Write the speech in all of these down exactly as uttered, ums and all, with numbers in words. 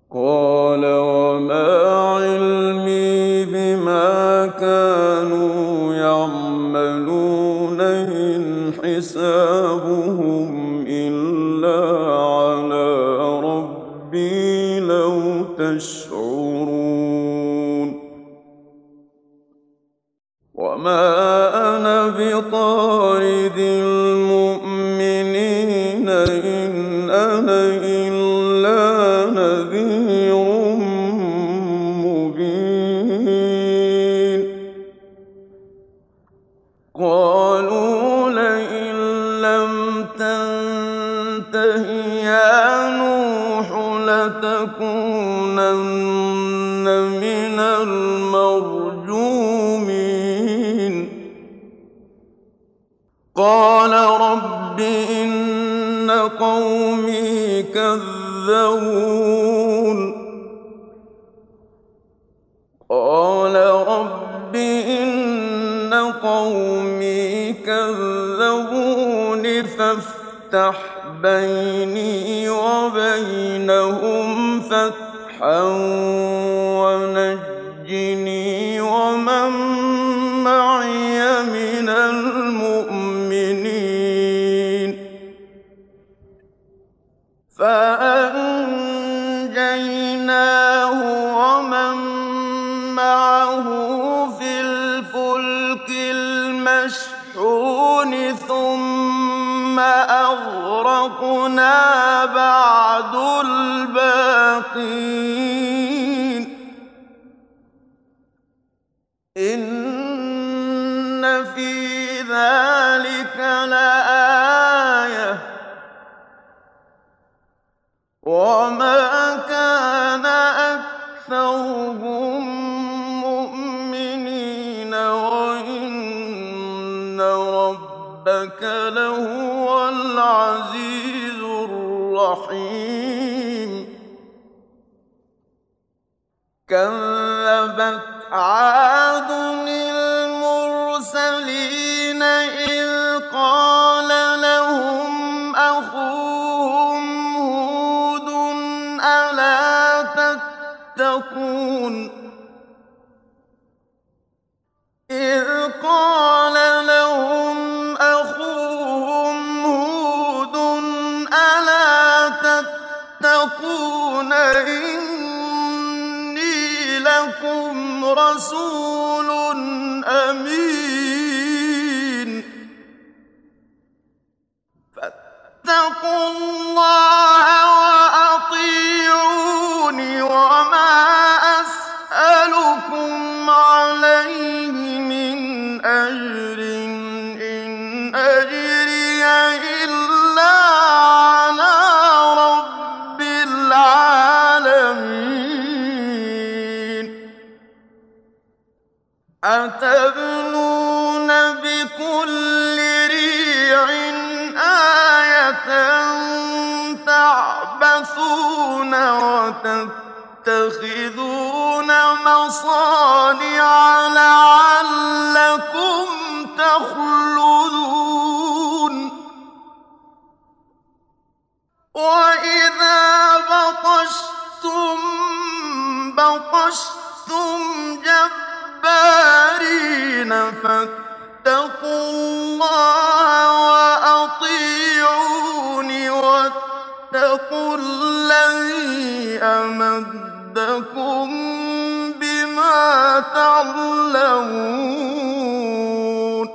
قَالَ وَمَا عِلْمِي بِمَا كَانُوا يَعْمَلُونَ إِنْ حِسَابُهُمْ إِلَّا عَلَىٰ رَبِّي لَوْ تَشْعُرُونَ وَمَا أَنَا بِطَارِدِ الْمُؤْمِنِينَ إِنْ أَنَا إِلَّا نَذِيرٌ مُّبِينٌ قَالُوا لَئِن لَّمْ تَنتَهِ يَا نُوحُ لَتَكُونَنَّ مِنَ الْمَرْجُومِينَ قَالَ رَبِّ إِنَّ قَوْمِي كَذَّبُونِ قَالَ رَبِّ إِنَّ قَوْمِي كَذَّبُونِ فَافْتَحْ بَيْنِي وَبَيْنَهُمْ فَتْحًا وَنَجِّنِي وَمَن مَّعِيَ مِنَ الْمُؤْمِنِينَ فَأَنجَيْنَاهُ وَمَن مَّعَهُ فِي الْفُلْكِ الْمَشْحُونِ ثُمَّ أَغْرَقْنَا بَعْدُ الْبَاقِينَ إِنَّ فِي ذَٰلِكَ لَآيَةً ۖ وَمَا كَانَ أَكْثَرُهُم مُّؤْمِنِينَ وَإِنَّ رَبَّكَ لَهُوَ الْعَزِيزُ الرَّحِيمُ كَذَّبَتْ عَادٌ الْمُرْسَلِينَ إِذْ قَالَ لَهُمْ أَخُوهُمْ هُودٌ أَلَا تَتَّقُونَ إِذْ قَالَ لَهُمْ أَخُوهُمْ هُودٌ أَلَا تَتَّقُونَ إِنِّي لَكُمْ رَسُولٌ أَمِينٌ فَاتَّقُوا اللَّهَ وَأَطِيعُونِ وَمَا أَسْأَلُكُمْ عَلَيْهِ مِنْ أَجْرٍ ۖ إِنْ أَجْرِيَ إِلَّا عَلَىٰ رَبِّ الْعَالَمِينَ أَتَبْنُونَ بِكُلِّ رِيعٍ آيَةً تَعْبَثُونَ وَتَتَّخِذُونَ مَصَانِعَ لَعَلَّكُمْ تَخْلُدُونَ وَإِذَا بَطَشْتُم بَطَشْتُمْ جَبَّارِينَ فَاتَّقُوا اللَّهَ وَأَطِيعُونِ وَاتَّقُوا الَّذِي أَمَدَّكُم بِمَا تَعْلَمُونَ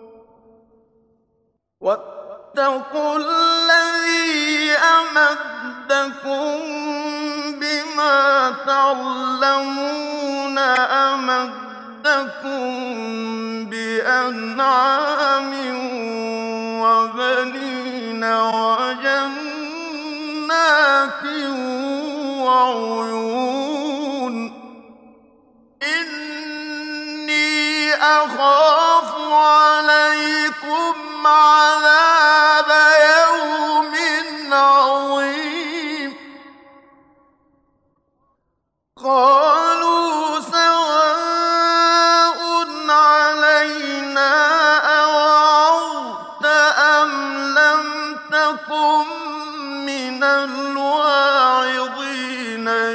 وَاتَّقُوا الَّذِي أَمَدَّكُم بِمَا تَعْلَمُونَ أَمَدَّكُم بِأَنْعَامٍ وَبَنِينَ وَجَنَّاتٍ وَعُيُونٍ إِنِّي أَخَافُ عَلَيْكُمْ عَذَابَ يَوْمٍ عَظِيمٍ قَالُوا سَوَاءٌ عَلَيْنَا أَوَعَظْتَ أَمْ لَمْ تَكُن مِّنَ الْوَاعِظِينَ